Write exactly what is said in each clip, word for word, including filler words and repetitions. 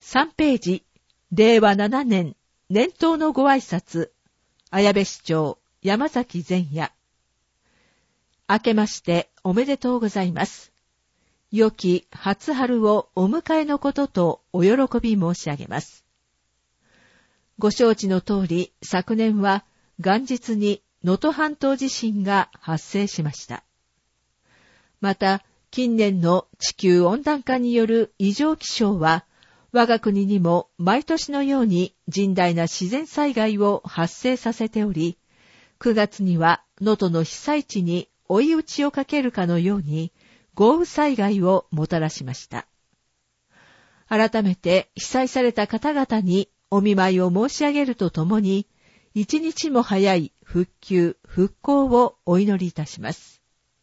さんページ、れいわななねん、年頭のご挨拶、綾部市長、山崎善也。明けましておめでとうございます。良き初春をお迎えのこととお喜び申し上げます。ご承知の通り、昨年は元日に能登半島地震が発生しました。また、近年の地球温暖化による異常気象は、我が国にも毎年のように甚大な自然災害を発生させており、くがつには能登の被災地に追い打ちをかけるかのように豪雨災害をもたらしました。改めて被災された方々にお見舞いを申し上げるとともに、一日も早い復旧・復興をお祈りいたします。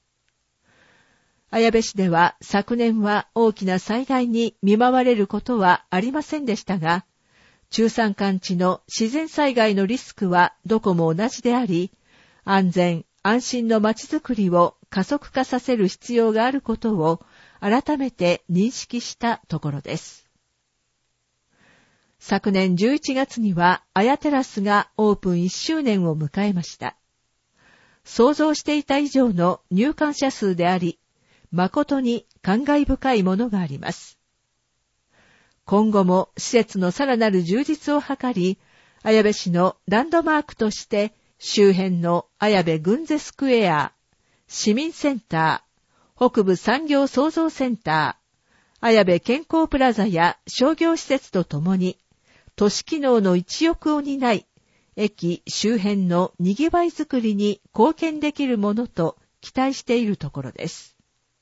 綾部市では昨年は大きな災害に見舞われることはありませんでしたが、中山間地の自然災害のリスクはどこも同じであり、安全・安心のまちづくりを加速化させる必要があることを改めて認識したところです。昨年じゅういちがつにはあやテラスがオープンいっしゅうねんを迎えました。想像していた以上の入館者数であり、誠に感慨深いものがあります。今後も施設のさらなる充実を図り、綾部市のランドマークとして周辺の綾部軍勢スクエア、市民センター、北部産業創造センター、綾部健康プラザや商業施設とともに、都市機能の一翼を担い、駅周辺の賑わいづくりに貢献できるものと期待しているところです。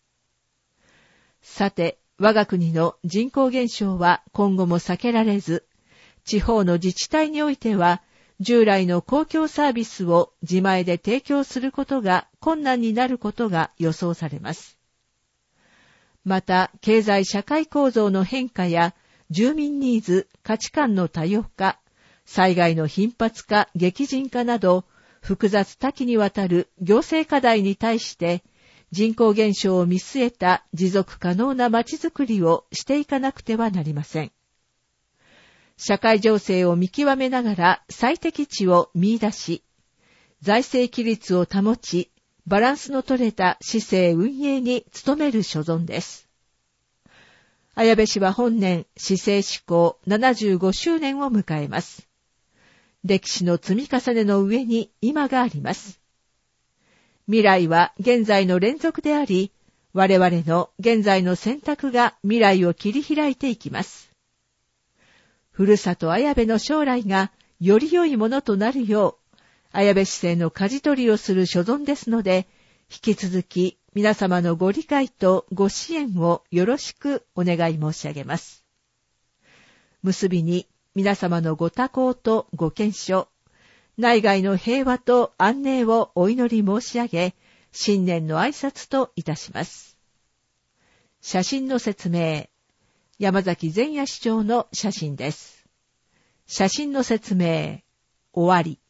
さて、我が国の人口減少は今後も避けられず、地方の自治体においては、従来の公共サービスを自前で提供することが困難になることが予想されます。また、経済社会構造の変化や、住民ニーズ、価値観の多様化、災害の頻発化、激甚化など、複雑多岐にわたる行政課題に対して、人口減少を見据えた持続可能なまちづくりをしていかなくてはなりません。社会情勢を見極めながら最適値を見出し、財政規律を保ち、バランスの取れた市政運営に努める所存です。綾部市は本年市政施行ななじゅうごしゅうねんを迎えます。歴史の積み重ねの上に今があります。未来は現在の連続であり、我々の現在の選択が未来を切り開いていきます。ふるさと綾部の将来がより良いものとなるよう、綾部市政の舵取りをする所存ですので、引き続き皆様のご理解とご支援をよろしくお願い申し上げます。結びに皆様のご多幸とご健勝、内外の平和と安寧をお祈り申し上げ、新年の挨拶といたします。写真の説明、山崎善也市長の写真です。写真の説明、終わり。